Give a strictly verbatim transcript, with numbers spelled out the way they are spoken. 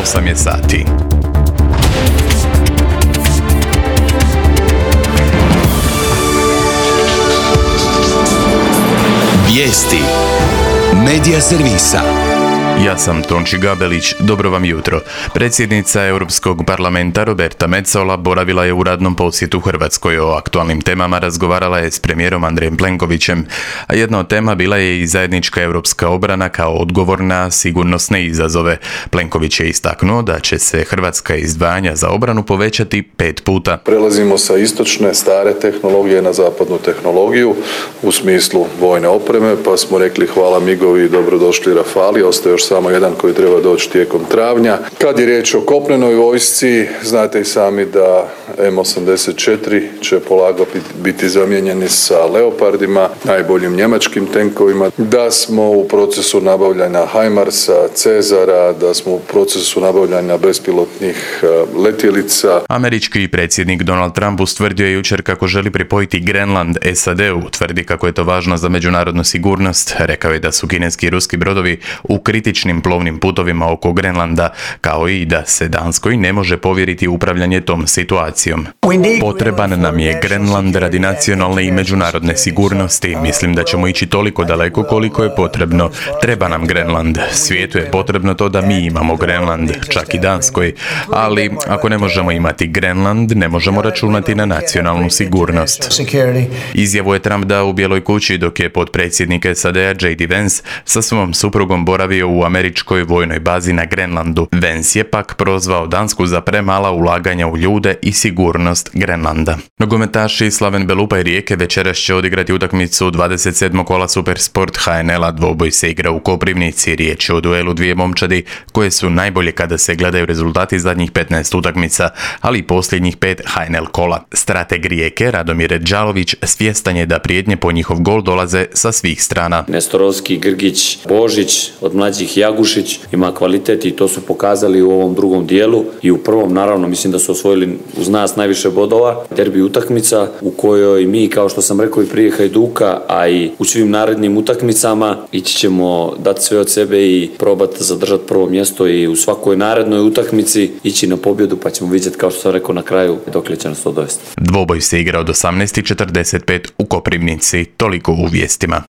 osam je sati. Vijesti Medija servisa. Ja sam Tonči Gabelić, dobro vam jutro. Predsjednica Europskog parlamenta Roberta Metsola boravila je u radnom posjetu Hrvatskoj. O aktualnim temama razgovarala je s premijerom Andrejem Plenkovićem, a jedna od tema bila je i zajednička europska obrana kao odgovor na sigurnosne izazove. Plenković je istaknuo da će se hrvatska izdvajanja za obranu povećati pet puta. Prelazimo sa istočne stare tehnologije na zapadnu tehnologiju u smislu vojne opreme, pa smo rekli hvala migovi i dobrodošli Rafali, ostaje još samo jedan koji treba doći tijekom travnja. Kad je riječ o kopnenoj vojsci, znate i sami da M osamdeset četiri će polako biti zamijenjeni sa Leopardima, najboljim njemačkim tenkovima, da smo u procesu nabavljanja Hajmarsa, Cezara, da smo u procesu nabavljanja bespilotnih letjelica. Američki predsjednik Donald Trump ustvrdio je jučer kako želi pripojiti Grenland S A D-u, tvrdi kako je to važno za međunarodnu sigurnost. Rekao je da su kineski i ruski brodovi u kritičnim plovnim putovima oko Grenlanda, kao i da se Danskoj ne može povjeriti upravljanje tom situacijom. Potreban nam je Grenland radi nacionalne i međunarodne sigurnosti. Mislim da ćemo ići toliko daleko koliko je potrebno. Treba nam Grenland. Svijetu je potrebno to da mi imamo Grenland, čak i Danskoj. Ali ako ne možemo imati Grenland, ne možemo računati na nacionalnu sigurnost. Izjavu je Trump dao u Bijeloj kući dok je potpredsjednik S A D-a J D Vance sa svom suprugom boravio u američkoj vojnoj bazi na Grenlandu. Vance je pak prozvao Dansku za premala ulaganja u ljude i sigurnost Grenlanda. Nogometaši Slaven Belupa i Rijeke večeras će odigrati utakmicu dvadeset sedmog kola Supersport H N L-a. Dvoboj se igra u Koprivnici. Riječ je o duelu dvije momčadi koje su najbolje kada se gledaju rezultati zadnjih petnaest utakmica, ali i posljednjih pet H N L kola. Strateg Rijeke Radomir Đalović svjestan je da prijetnje po njihov gol dolaze sa svih strana. Nestorovski, Grgić, Božić, od mlađih Jagušić ima kvalitet i to su pokazali u ovom drugom dijelu i u prvom naravno mislim da su osvojili uz nas najviše bodova. Derbi utakmica u kojoj mi, kao što sam rekao i prije Hajduka, a i u svim narednim utakmicama ići ćemo dati sve od sebe i probati zadržati prvo mjesto i u svakoj narednoj utakmici ići na pobjedu, pa ćemo vidjeti, kao što sam rekao, na kraju dokle će nas to dovesti. Dvoboj se igra od osamnaest i četrdeset pet u Koprivnici. Toliko u vijestima.